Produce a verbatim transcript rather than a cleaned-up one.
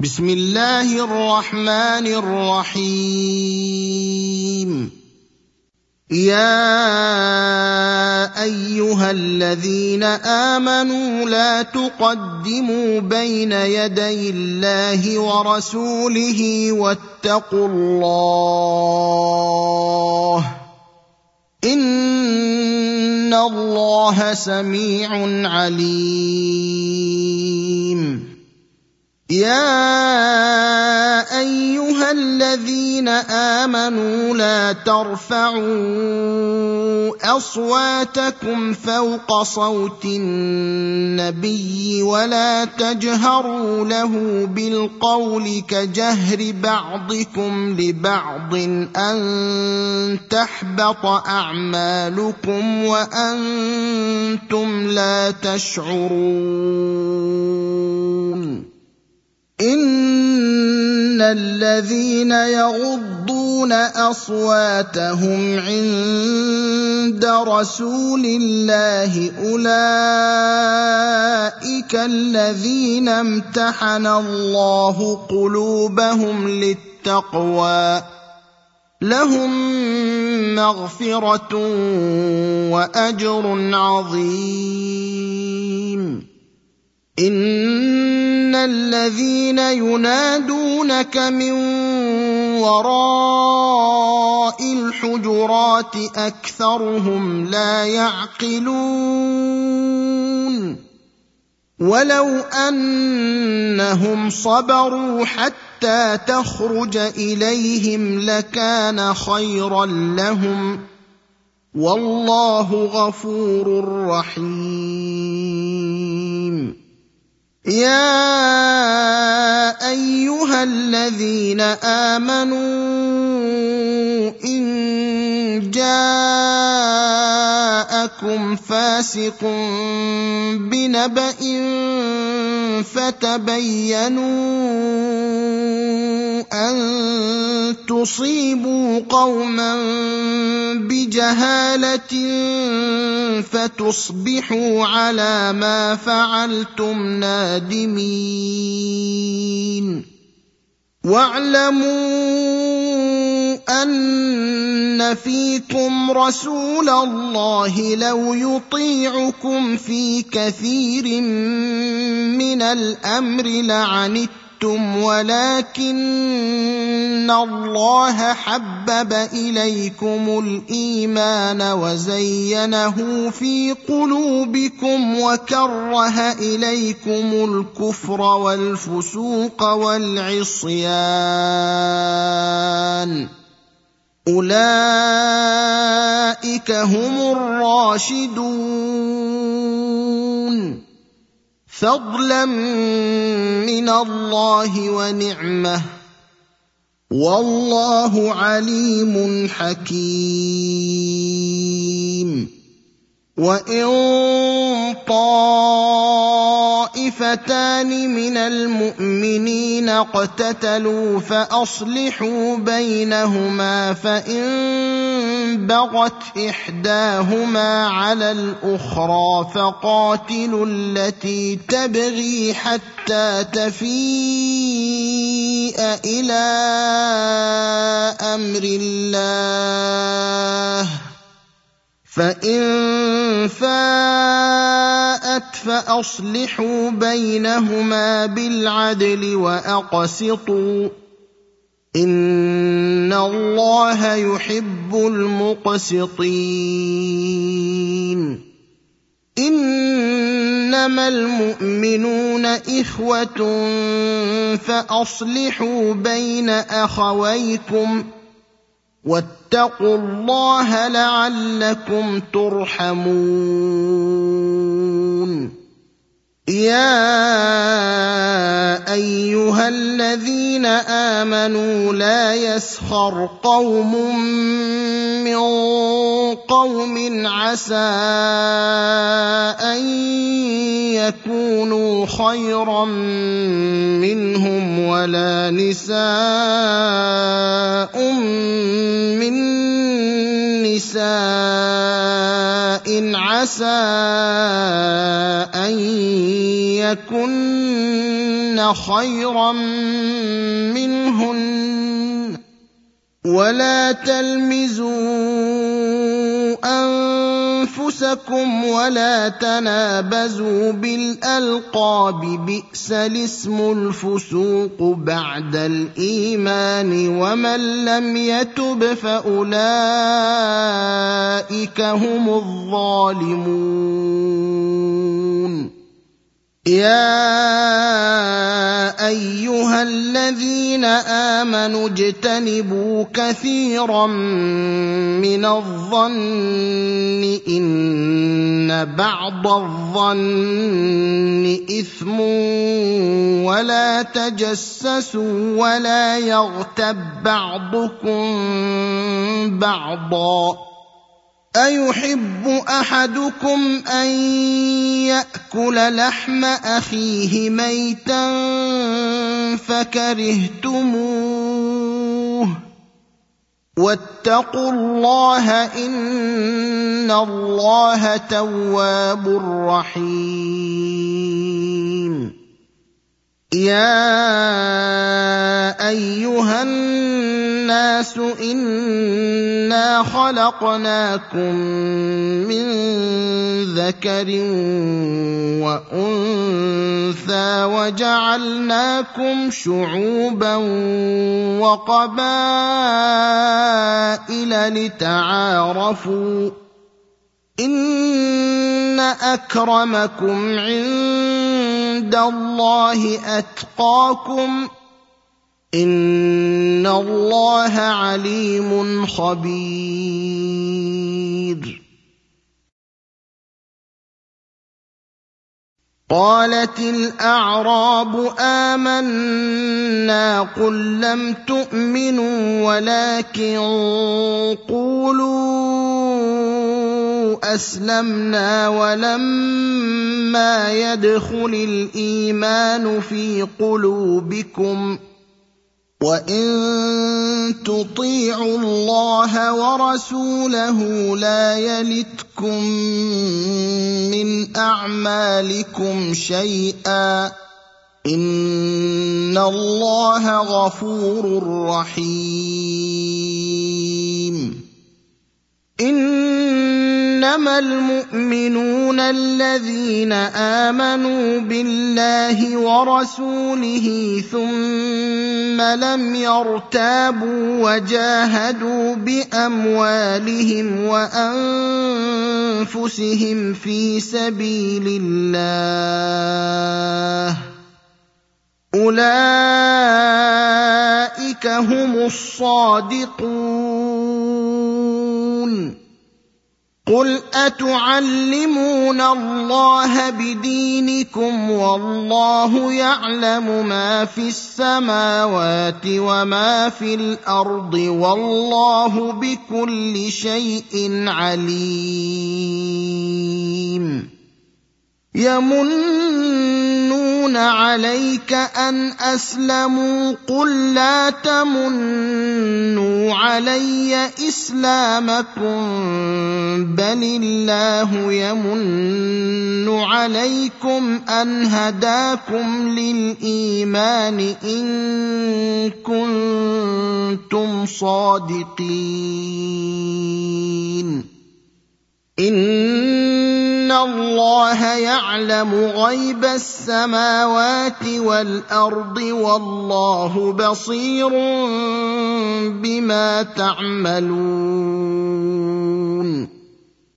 بسم الله الرحمن الرحيم. يا ايها الذين امنوا لا تقدموا بين يدي الله ورسوله واتقوا الله ان الله سميع عليم. يا ايها الذين امنوا لا ترفعوا اصواتكم فوق صوت النبي ولا تجهروا له بالقول كجهر بعضكم لبعض ان تحبط اعمالكم وانتم لا تشعرون. ان الذين يغضون اصواتهم عند رسول الله اولئك الذين امتحن الله قلوبهم للتقوى لهم مغفرة واجر عظيم. ان الذين ينادونك من وراء الحجرات اكثرهم لا يعقلون. ولو انهم صبروا حتى تخرج اليهم لكان خيرا لهم والله غفور رحيم. يا ايها الذين امنوا ان جاءكم فاسق بنبأ فتبينوا ان تصيبوا قوما بجهالة فتصبحوا على ما فعلتم نادمين. واعلموا ان فيكم رسول الله لو يطيعكم في كثير من الامر لعنتم ولكن الله حبب اليكم الايمان وزينه في قلوبكم وكره اليكم الكفر والفسوق والعصيان اولئك هم الراشدون فضلا من الله ونعمه والله عليم حكيم. وان طائفتان من المؤمنين اقتتلوا فاصلحوا بينهما فان بغت احداهما على الاخرى فقاتلوا التي تبغي حتى تفيء الى امر الله فان فاءت فاصلحوا بينهما بالعدل واقسطوا ان الله يحب المقسطين. انما المؤمنون اخوة فاصلحوا بين اخويكم واتقوا الله لعلكم ترحمون. يا ايها الذين امنوا لا يسخر قوم من قوم عسى ان يكونوا خيرا منهم ولا نساء من نساء عسى ان يكن خيرا منهن ولا تلمزوا أنفسكم ولا تنابزوا بالألقاب بئس الاسم الفسوق بعد الإيمان ومن لم يتب فأولئك هم الظالمون يا أيها الذين آمنوا اجتنبوا كثيرا من الظن إن بعض الظن إثم ولا تجسسوا ولا يغتب بعضكم بعضا أيحب أحدكم أن يأكل لحم أخيه ميتا فكرهتموه واتقوا الله إن الله تواب رحيم يا أيها الناس إنا خلقناكم من ذكر وأنثى وجعلناكم شعوبا وقبائل لتعارفوا إن أكرمكم عند الله أتقاكم إن الله عليم خبير قالت الأعراب آمنا قل لم تؤمنوا ولكن قولوا أسلمنا ولما يدخل الإيمان في قلوبكم وإن تطيعوا الله ورسوله لا يلتكم من أعمالكم شيئا إن الله غفور رحيم إنما المؤمنون الذين آمنوا بالله ورسوله ثم لم يرتابوا وجاهدوا بأموالهم وأنفسهم في سبيل الله أولئك هم الصادقون قل أتعلمون الله بدينكم والله يعلم ما في السماوات وما في الأرض والله بكل شيء عليم يمنون عليك أن أسلموا قل لا تمنوا علي إسلامكم بل الله يمن عليكم أن هداكم للإيمان إن كنتم صادقين إن الله يعلم غيب السماوات والأرض والله بصير بما تعملون